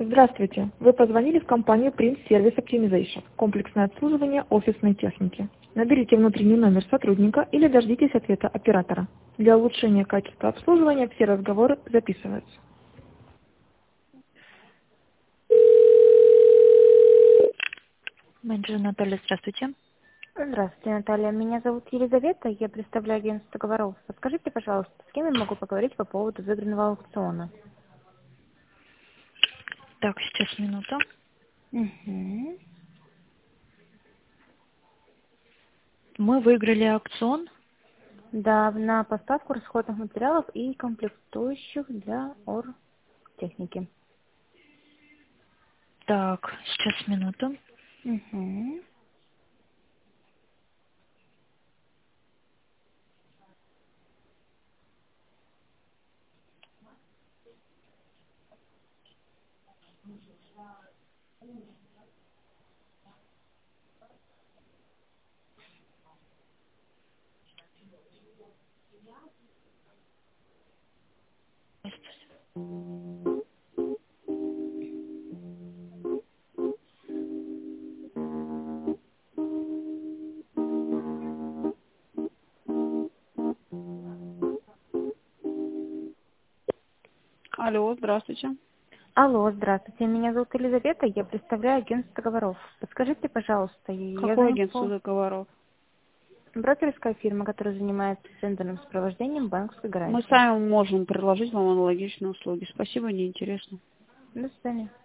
Здравствуйте. Вы позвонили в компанию Print Service Optimization. Комплексное обслуживание офисной техники. Наберите внутренний номер сотрудника или дождитесь ответа оператора. Для улучшения качества обслуживания все разговоры записываются. Менеджер Наталья, здравствуйте. Здравствуйте, Наталья. Меня зовут Елизавета, я представляю агентство договоров. Подскажите, пожалуйста, с кем я могу поговорить по поводу выигранного аукциона? Так, сейчас минуту. Угу. Мы выиграли аукцион. Да, на поставку расходных материалов и комплектующих для оргтехники. Так, сейчас минуту. Угу. Алло, здравствуйте. Алло, здравствуйте. Меня зовут Елизавета, я представляю агентство договоров. Подскажите, пожалуйста, я Какое звоню агентство по договоров? брокерская фирма, которая занимается центральным сопровождением банковской Мы гарантии. сами можем предложить вам аналогичные услуги. Спасибо, неинтересно. До свидания.